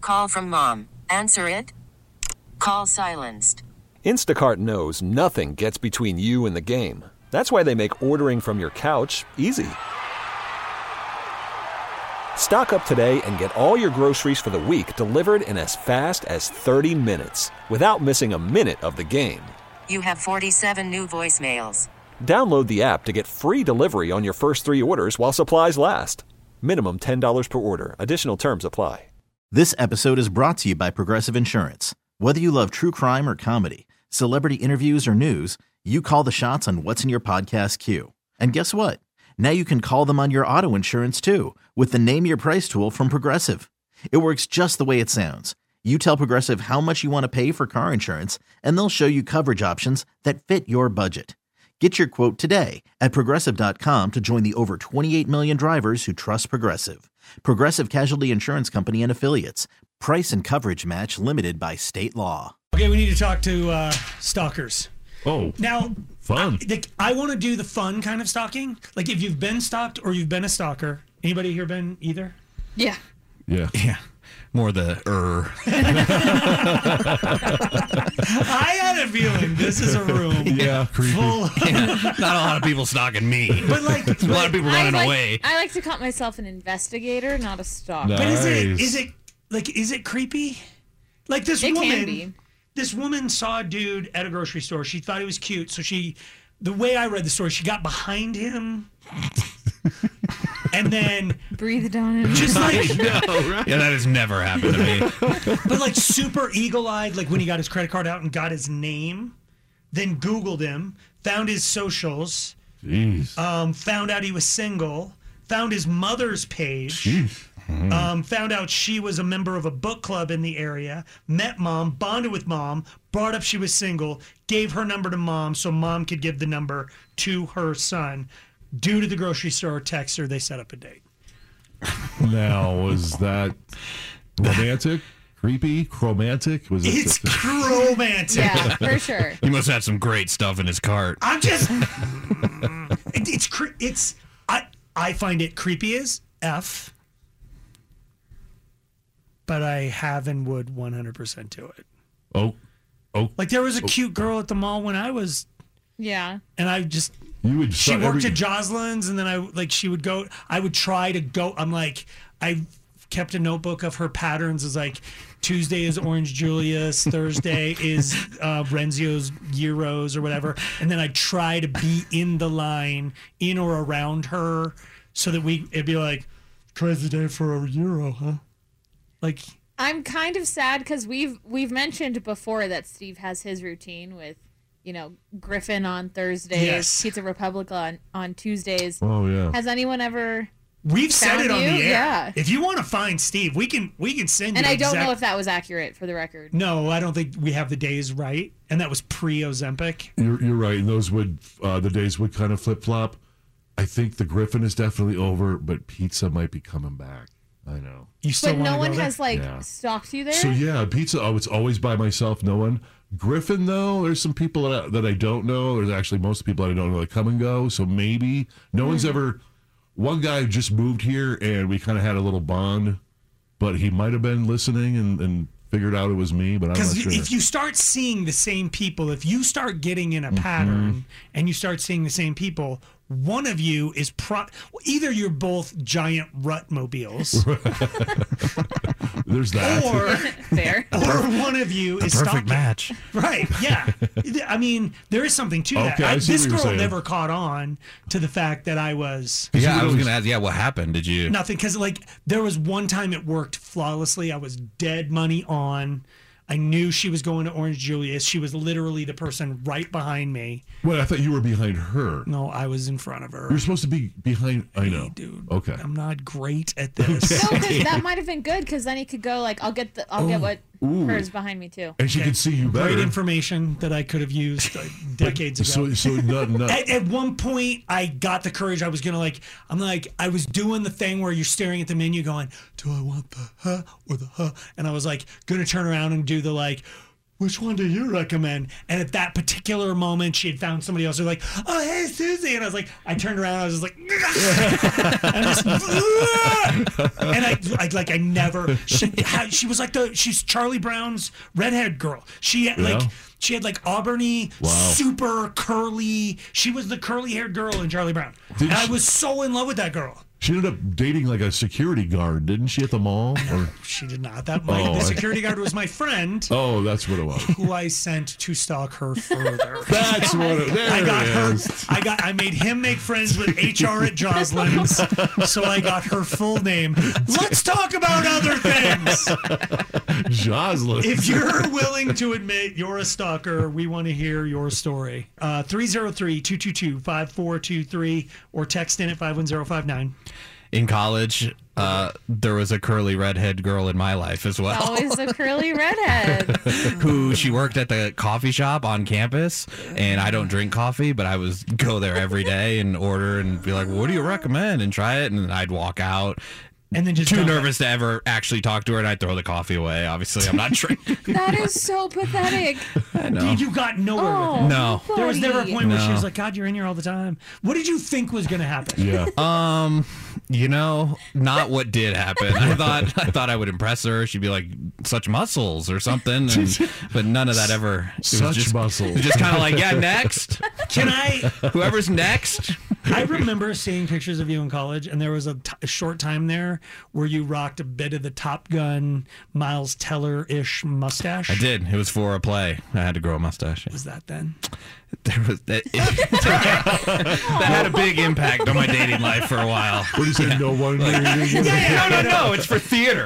Call from mom. Answer it. Call silenced. Instacart knows nothing gets between you and the game. That's why they make ordering from your couch easy. Stock up today and get all your groceries for the week delivered in as fast as 30 minutes without missing a minute of the game. You have 47 new voicemails. Download the app to get free delivery on your first 3 orders while supplies last. Minimum $10 per order. Additional terms apply. This episode is brought to you by Progressive Insurance. Whether you love true crime or comedy, celebrity interviews or news, you call the shots on what's in your podcast queue. And guess what? Now you can call them on your auto insurance too with the Name Your Price tool from Progressive. It works just the way it sounds. You tell Progressive how much you want to pay for car insurance, and they'll show you coverage options that fit your budget. Get your quote today at Progressive.com to join the over 28 million drivers who trust Progressive. Progressive Casualty Insurance Company and Affiliates. Price and coverage match limited by state law. Okay, we need to talk to stalkers. Oh, now, fun. I want to do the fun kind of stalking. Like if you've been stalked or you've been a stalker. Anybody here been either? Yeah. Yeah. More the I had a feeling this is a room. Yeah, creepy. Full of, not a lot of people stalking me. but like a lot of people running away. I like to call myself an investigator, not a stalker. But Nice. is it creepy? Like this It woman. can be. This woman saw a dude at a grocery store. She thought he was cute, so the way I read the story, she got behind him. And then Breathed on him. just like, No, right? Yeah, that has never happened to me. but like super eagle-eyed, like when he got his credit card out and got his name, then Googled him, found his socials, Jeez. found out he was single, found his mother's page, Jeez. found out she was a member of a book club in the area, met mom, bonded with mom, brought up she was single, gave her number to mom so mom could give the number to her son. Due to the grocery store, text her, they set up a date. Now, was that romantic, creepy, chromantic? Was it? It's romantic. Yeah, for sure. He must have had some great stuff in his cart. I'm just. I find it creepy as F, but I have and would 100% do it. Oh, Like there was a cute girl at the mall when I was, Yeah. and I just. you would. She worked at Jocelyn's, and then I would try to go. I'm like, I kept a notebook of her patterns. Is like, Tuesday is Orange Julius, Thursday is Renzio's Euros or whatever, and then I'd try to be in the line, in or around her, so that it'd be like, crazy day for a Euro, huh? Like, I'm kind of sad because we've mentioned before that Steve has his routine with, Griffin on Thursdays, Yes. Pizza Republic on Tuesdays. Oh yeah. Has anyone ever? we've said Found it on you? the air. Yeah. If you want to find Steve, we can send you. And I don't know if that was accurate for the record. No, I don't think we have the days right, and that was pre-Ozempic. You're right, and those would the days would kind of flip flop. I think the Griffin is definitely over, but pizza might be coming back. I know. You still But want no to one go there? has Yeah. stalked you there. So yeah, pizza. Oh, it's always by myself. No one. Griffin though, there's some people that I don't know. There's actually most people I don't know that come and go. So maybe no one's ever. One guy just moved here, and we kind of had a little bond, but he might have been listening and figured out it was me. But I'm not Because sure. if you start seeing the same people, if you start getting in a pattern and you start seeing the same people, one of you is either you're both giant rut mobiles, There's that. or Fair. one of you is Perfect stalking. match. Right? Yeah. I mean, there is something to that. Okay, I see This what you're girl saying. never caught on to the fact that I was Yeah, I was gonna ask. Yeah, what happened? Did you? nothing, because like there was one time it worked flawlessly. I was dead money on. I knew she was going to Orange Julius. She was literally the person right behind me. Wait, I thought you were behind her. No, I was in front of her. You're supposed to be behind. I know. Hey, dude. Okay. I'm not great at this. No, because that might have been good. Because then he could go like, I'll get what hers behind me too. And she can see you better. Great information that I could have used decades ago. So not. At one point, I got the courage. I was gonna I was doing the thing where you're staring at the menu, going, "Do I want the huh or the huh?" And I was like, gonna turn around and do the like, which one do you recommend? And at that particular moment, she had found somebody else. They're like, oh, hey, Susie. And I was like, I turned around. I was just like, and I never, she was like she's Charlie Brown's redhead girl. She had like Auburny, super curly. She was the curly haired girl in Charlie Brown. And I was so in love with that girl. She ended up dating like a security guard, didn't she, at the mall? Or? She did not. The security guard was my friend. Oh, that's what it was. Who I sent to stalk her further. That's what it I got her. I made him make friends with HR at Joslin's, so I got her full name. Let's talk about other things. Joslin. If you're willing to admit you're a stalker, we want to hear your story. 303-222-5423 or text in at 51059. In college, there was a curly redhead girl in my life as well. Always a curly redhead. Who she worked at the coffee shop on campus, and I don't drink coffee, but I was go there every day and order and be like, what do you recommend? And try it, and then I'd walk out. And then just too nervous to ever actually talk to her, and I'd throw the coffee away. Obviously, I'm not drinking. That is so pathetic. I know. You got nowhere with it. No. There was never a point where she was like, God, you're in here all the time. What did you think was going to happen? Yeah. Not what did happen. I thought I would impress her. She'd be like, such muscles or something. But none of that ever. Such muscles. Just kind of like, yeah, next. Can I? Whoever's next. I remember seeing pictures of you in college, and there was a short time there where you rocked a bit of the Top Gun Miles Teller-ish mustache. I did. It was for a play. I had to grow a mustache. Was that then? There was that had a big impact on my dating life for a while. What do you say? No one. No. It's for theater.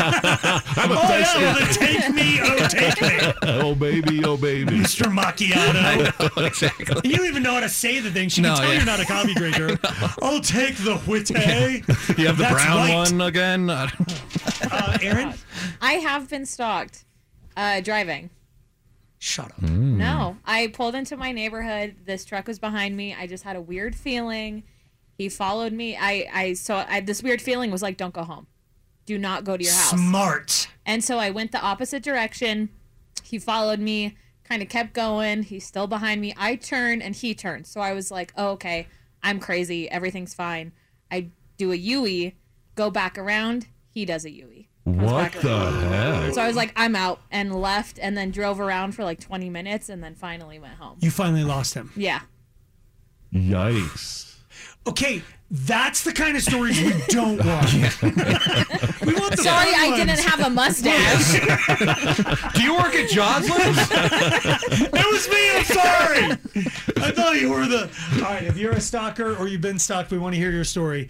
Take me, oh take me, oh baby, Mr. Macchiato. I know, exactly. You don't even know how to say the thing. She can tell you're not a coffee drinker. I'll take the Witte. You have the That's brown right. one again. Aaron, I have been stalked driving. shut up. No, I pulled into my neighborhood. This truck was behind me. I just had a weird feeling. He followed me. This weird feeling was like, don't go home. Do not go to your house. Smart. And so I went the opposite direction. He followed me, kind of kept going. He's still behind me. I turned and he turned. So I was like, oh, okay, I'm crazy. Everything's fine. I do a U-E, go back around. He does a U-E. What the heck? So I was like, I'm out, and left, and then drove around for like 20 minutes, and then finally went home. You finally lost him. Yeah. Yikes. Okay, that's the kind of stories we don't want. We want the Sorry, fun I ones. didn't have a mustache. Do you work at Joslin's? It was me, I'm sorry. I thought you were the... All right, if you're a stalker or you've been stalked, we want to hear your story.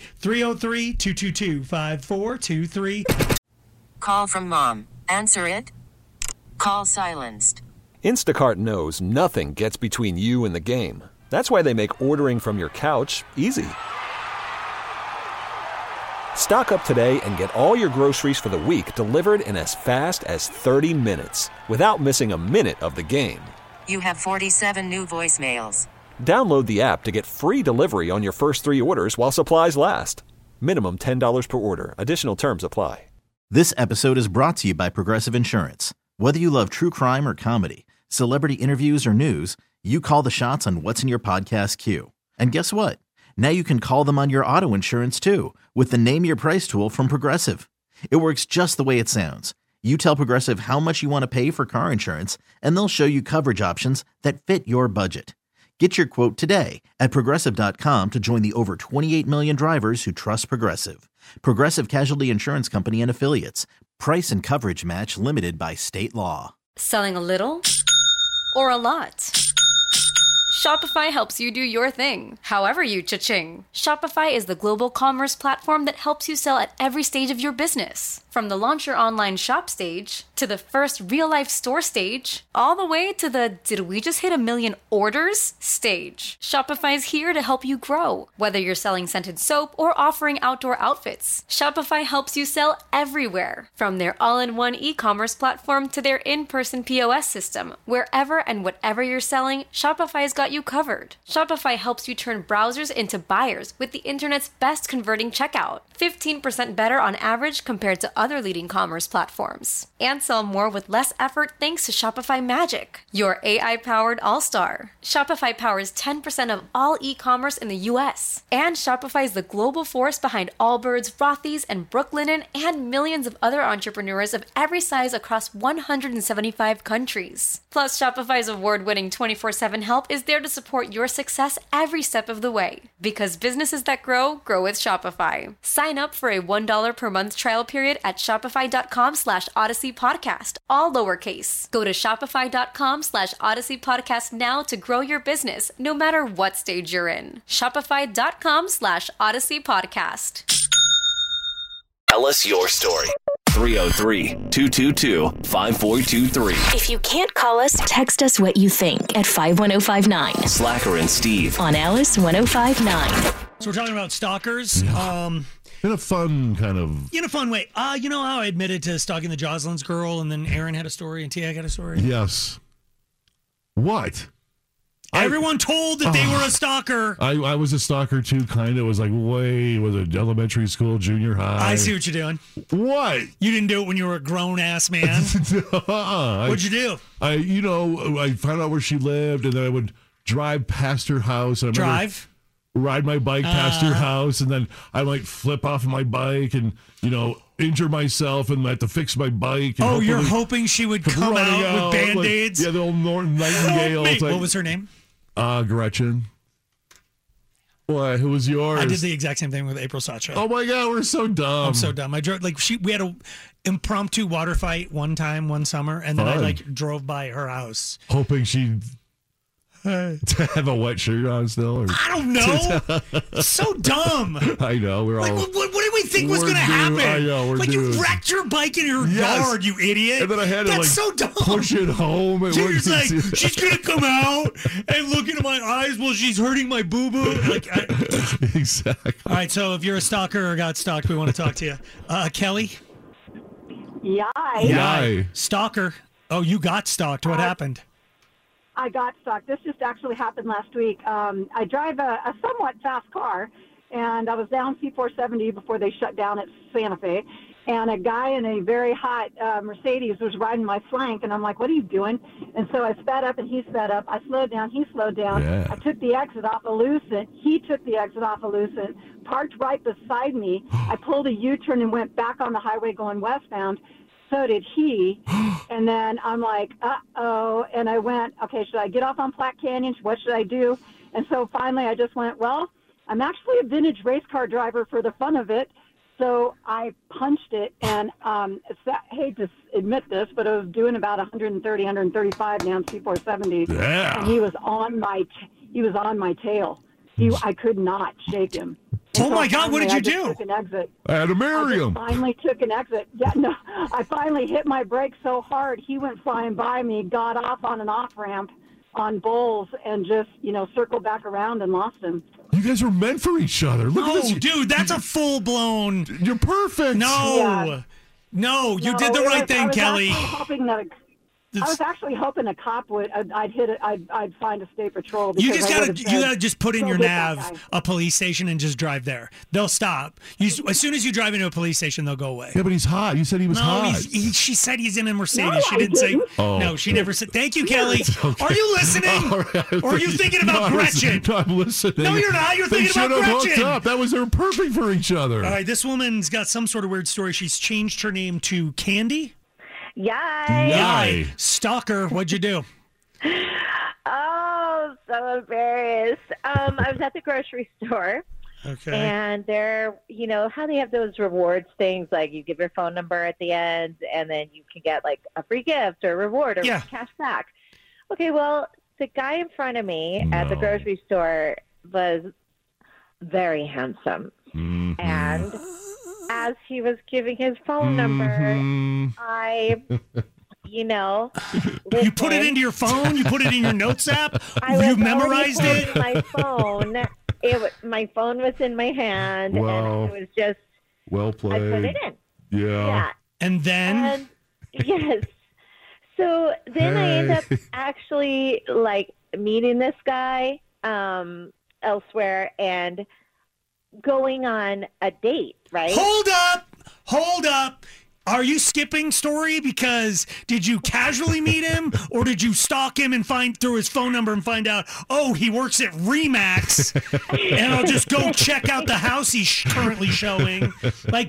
303-222-5423. Call from mom. Answer it. Call silenced. Instacart knows nothing gets between you and the game. That's why they make ordering from your couch easy. Stock up today and get all your groceries for the week delivered in as fast as 30 minutes without missing a minute of the game. You have 47 new voicemails. Download the app to get free delivery on your first 3 orders while supplies last. Minimum $10 per order. Additional terms apply. This episode is brought to you by Progressive Insurance. Whether you love true crime or comedy, celebrity interviews or news, you call the shots on what's in your podcast queue. And guess what? Now you can call them on your auto insurance too with the Name Your Price tool from Progressive. It works just the way it sounds. You tell Progressive how much you want to pay for car insurance, and they'll show you coverage options that fit your budget. Get your quote today at Progressive.com to join the over 28 million drivers who trust Progressive. Progressive Casualty Insurance Company and Affiliates. Price and coverage match limited by state law. Selling a little or a lot? Shopify helps you do your thing, however you cha-ching. Shopify is the global commerce platform that helps you sell at every stage of your business. From the launch your online shop stage, to the first real-life store stage, all the way to the did we just hit 1 million orders stage. Shopify's here to help you grow. Whether you're selling scented soap or offering outdoor outfits, Shopify helps you sell everywhere. From their all-in-one e-commerce platform to their in-person POS system, wherever and whatever you're selling, Shopify's got you covered. Shopify helps you turn browsers into buyers with the internet's best converting checkout. 15% better on average compared to other leading commerce platforms. And sell more with less effort thanks to Shopify Magic, your AI-powered all-star. Shopify powers 10% of all e-commerce in the U.S. And Shopify is the global force behind Allbirds, Rothy's, and Brooklinen, and millions of other entrepreneurs of every size across 175 countries. Plus, Shopify's award-winning 24/7 help is there to support your success every step of the way. Because businesses that grow, grow with Shopify. Sign up for a $1 per month trial period at shopify.com/Odyssey Podcast, all lowercase. Go to shopify.com/Odyssey Podcast now to grow your business, no matter what stage you're in. Shopify.com/Odyssey Podcast. Tell us your story. 303-222-5423. If you can't call us, text us what you think at 51059. Slacker and Steve On Alice 1059. So we're talking about stalkers. In a fun kind of... In a fun way. You know how I admitted to stalking the Jocelyn's girl, and then Aaron had a story, and Tia got a story? Yes. What? Everyone told that they were a stalker. I was a stalker too, kind of. It was like, was it elementary school, junior high? I see what you're doing. What? You didn't do it when you were a grown-ass man. What'd you do? I found out where she lived, and then I would drive past her house. And ride my bike past her house, and then I might flip off my bike and, injure myself and I have to fix my bike. And you're hoping she would come out with Band-Aids? The old Norton Nightingale. What was her name? Gretchen. What? Who was yours? I did the exact same thing with April Sacha. Oh my God, we're so dumb. I'm so dumb. I drove we had a impromptu water fight one summer, and then I drove by her house, hoping she'd to have a wet shirt on still. I don't know. So dumb. I know. We're all. What did we think was going to happen? I know. You wrecked your bike in your yard, you idiot. And then I had to so dumb. Push it home. She's like, she's going to come out and look into my eyes while she's hurting my boo boo. Exactly. All right. So if you're a stalker or got stalked, we want to talk to you. Kelly. Yay. Stalker. Oh, you got stalked. What happened? I got stuck. This just actually happened last week. I drive a somewhat fast car, and I was down C-470 before they shut down at Santa Fe, and a guy in a very hot Mercedes was riding my flank, and I'm like, what are you doing? And so I sped up, and he sped up. I slowed down. He slowed down. Yeah. I took the exit off of Lucent. He took the exit off of Lucent, parked right beside me. I pulled a U-turn and went back on the highway going westbound. So did he. And then I'm like, uh-oh. And I went, okay, should I get off on Platte Canyon? What should I do? And so finally I just went, well, I'm actually a vintage race car driver for the fun of it. So I punched it, and I hate to admit this, but I was doing about 130, 135 down C-470. Yeah. And he was on my tail. I could not shake him. Oh my God! What did you do? Took an exit. I had to marry him. Finally took an exit. Yeah, no, I finally hit my brakes so hard he went flying by me, got off on an off ramp on Bowles, and just circled back around and lost him. You guys were meant for each other. Look at this. Dude, that's a full blown. You're perfect. No, you did the right thing, Kelly. I was actually hoping a cop would. I'd hit it. I'd find a state patrol. You gotta just put in your nav a police station and just drive there. They'll stop. As soon as you drive into a police station, they'll go away. Yeah, but he's hot. You said he was hot. She said he's in a Mercedes. No, she didn't say. Oh. No, she never said. Thank you, Kelly. Okay. Are you listening? Right. Or are you thinking about Gretchen? No, I'm listening. No, you're not. You're thinking about Gretchen. Gretchen. Hooked up. That was they're perfect for each other. All right, this woman's got some sort of weird story. She's changed her name to Candy. Yay! Stalker, what'd you do? Oh, so embarrassed. I was at the grocery store. Okay. And they're, how they have those rewards things, like you give your phone number at the end, and then you can get like a free gift or a reward or cash back. Okay, well, the guy in front of me at the grocery store was very handsome. Mm-hmm. And as he was giving his phone number, I, you put it into your phone? You put it in your notes app? You memorized it? My phone. My phone was in my hand, and it was just. Well played. I put it in. Yeah. And then? Yes. So then I end up actually meeting this guy elsewhere and going on a date, right? Hold up. Are you skipping story? Because did you casually meet him, or did you stalk him and find through his phone number and find out, oh, he works at Remax, and I'll just go check out the house he's currently showing? Like,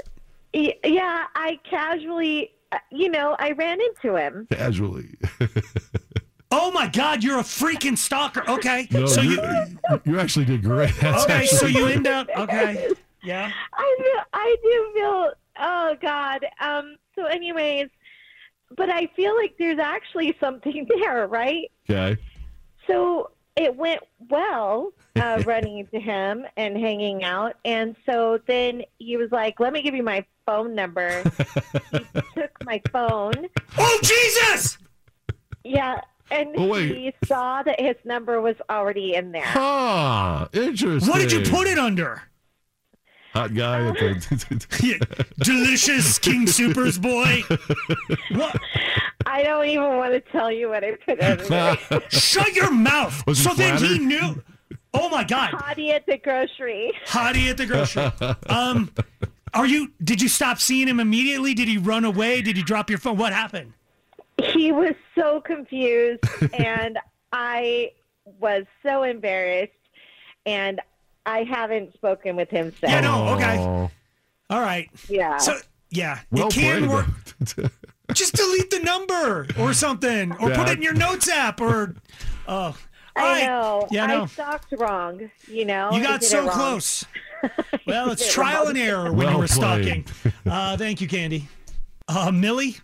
I casually, I ran into him. Casually. Oh my God, you're a freaking stalker. Okay, no, so you actually did great. That's okay, actually so you end up yeah. I do feel. Oh God. So anyways, but I feel like there's actually something there, right? Okay. So it went well, running into him and hanging out. And so then he was like, let me give you my phone number. He took my phone. Oh, Jesus! Yeah. And he saw that his number was already in there. Ah, interesting. What did you put it under? Hot guy at the delicious King Supers boy. What? I don't even want to tell you what I put in. Shut your mouth. Was he so flattered? Then he knew. Oh my God. Hottie at the grocery. Did you stop seeing him immediately? Did he run away? Did he drop your phone? What happened? He was so confused and I was so embarrassed, and I haven't spoken with him since. Yeah, no, okay. All right. Yeah. So, yeah, well it can played, work. Just delete the number or something, or put it in your notes app, or. I know. Yeah, no. I stalked wrong. You got so close. Well, it's trial and error when you were stalking. Thank you, Candy. Millie.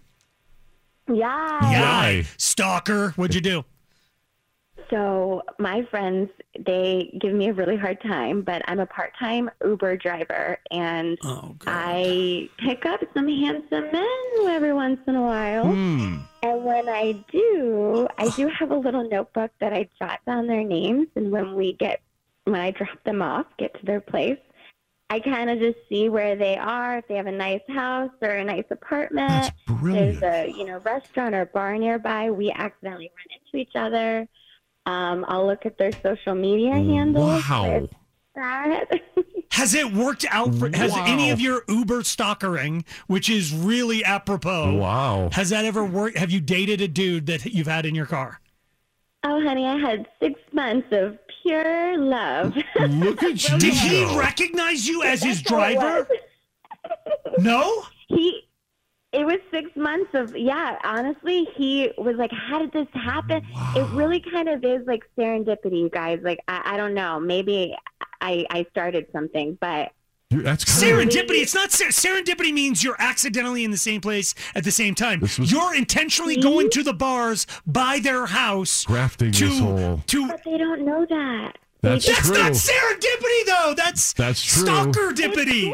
Yeah. Stalker. What'd you do? So my friends, they give me a really hard time, but I'm a part-time Uber driver, and I pick up some handsome men every once in a while. And when I do have a little notebook that I jot down their names, and when I drop them off, get to their place, I kind of just see where they are, if they have a nice house or a nice apartment. That's brilliant. There's a restaurant or bar nearby. We accidentally run into each other. I'll look at their social media handles. Wow. Has it worked out for has any of your Uber stalkering, which is really apropos? Wow. Has that ever worked? Have you dated a dude that you've had in your car? Oh, honey, I had 6 months of pure love. Look at you. Did he recognize you as his driver? No? It was 6 months of, honestly, he was like, how did this happen? Wow. It really kind of is like serendipity, you guys. Like, I don't know. Maybe I started something, but. That's serendipity. It's not serendipity means you're accidentally in the same place at the same time. You're intentionally going to the bars by their house. Grafting this whole. But they don't know that. That's true. Not serendipity, though. That's true. Stalker-dipity.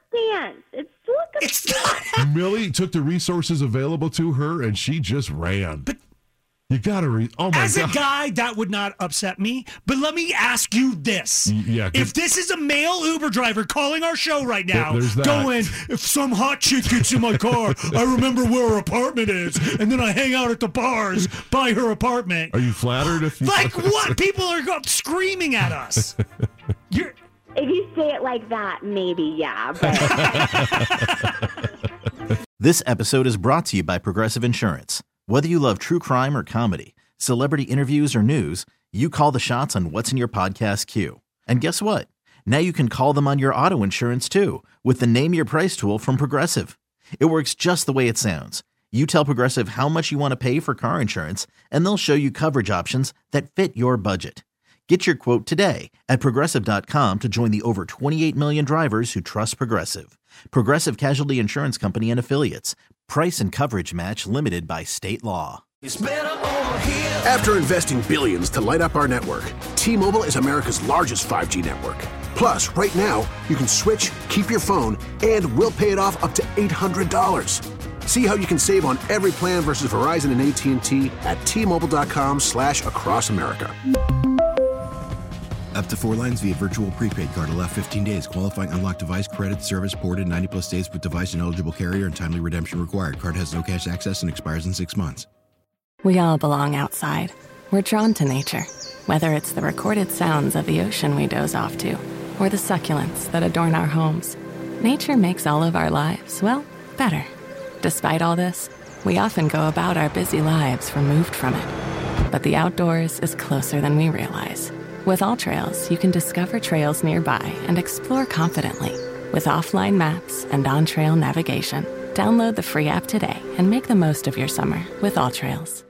It's not. Millie took the resources available to her, and she just ran. But you got to oh my God. As a guy, that would not upset me. But let me ask you this. Yeah, if this is a male Uber driver calling our show right now, that. going, if some hot chick gets in my car, I remember where her apartment is, and then I hang out at the bars by her apartment. Are you flattered? If you like what? People are screaming at us. If you say it like that, maybe, yeah. But... This episode is brought to you by Progressive Insurance. Whether you love true crime or comedy, celebrity interviews or news, you call the shots on what's in your podcast queue. And guess what? Now you can call them on your auto insurance too with the Name Your Price tool from Progressive. It works just the way it sounds. You tell Progressive how much you want to pay for car insurance, and they'll show you coverage options that fit your budget. Get your quote today at Progressive.com to join the over 28 million drivers who trust Progressive. Progressive Casualty Insurance Company and Affiliates. Price and coverage match limited by state law. After investing billions to light up our network, T-Mobile is America's largest 5G network. Plus, right now, you can switch, keep your phone, and we'll pay it off up to $800. See how you can save on every plan versus Verizon and AT&T at T-Mobile.com/across America. Up to 4 lines via virtual prepaid card. Allow 15 days. Qualifying unlocked device credit service ported 90+ days with device and eligible carrier and timely redemption required. Card has no cash access and expires in 6 months. We all belong outside We're drawn to nature, whether it's the recorded sounds of the ocean we doze off to, or the succulents that adorn our homes. Nature makes all of our lives, well, better. Despite all this, we often go about our busy lives removed from it. But the outdoors is closer than we realize. With AllTrails, you can discover trails nearby and explore confidently. With offline maps and on-trail navigation, download the free app today and make the most of your summer with AllTrails.